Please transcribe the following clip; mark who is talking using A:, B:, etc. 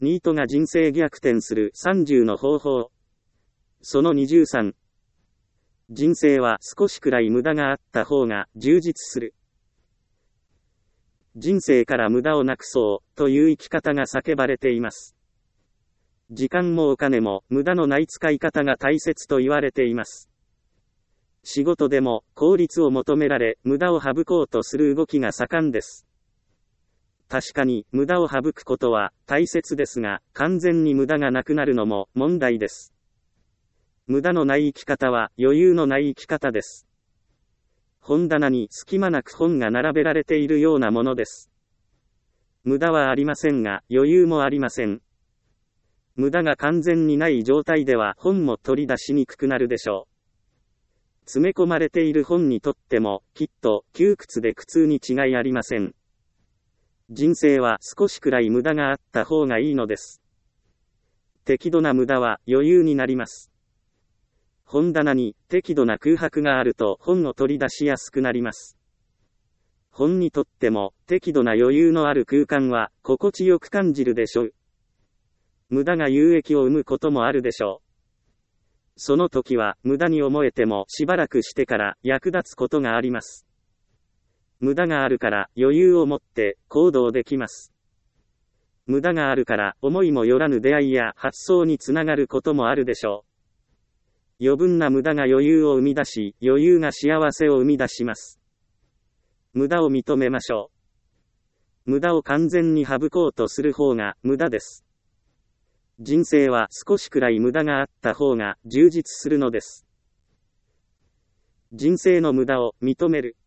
A: ニートが人生逆転する30の方法。その23。人生は少しくらい無駄があった方が充実する。人生から無駄をなくそうという生き方が叫ばれています。時間もお金も無駄のない使い方が大切と言われています。仕事でも効率を求められ無駄を省こうとする動きが盛んです。確かに無駄を省くことは大切ですが、完全に無駄がなくなるのも問題です。無駄のない生き方は余裕のない生き方です。本棚に隙間なく本が並べられているようなものです。無駄はありませんが、余裕もありません。無駄が完全にない状態では本も取り出しにくくなるでしょう。詰め込まれている本にとっても、きっと窮屈で苦痛に違いありません。人生は少しくらい無駄があった方がいいのです。適度な無駄は余裕になります。本棚に適度な空白があると本を取り出しやすくなります。本にとっても適度な余裕のある空間は心地よく感じるでしょう。無駄が有益を生むこともあるでしょう。その時は無駄に思えてもしばらくしてから役立つことがあります。無駄があるから余裕を持って行動できます。無駄があるから思いもよらぬ出会いや発想につながることもあるでしょう。余分な無駄が余裕を生み出し、余裕が幸せを生み出します。無駄を認めましょう。無駄を完全に省こうとする方が無駄です。人生は少しくらい無駄があった方が充実するのです。人生の無駄を認める。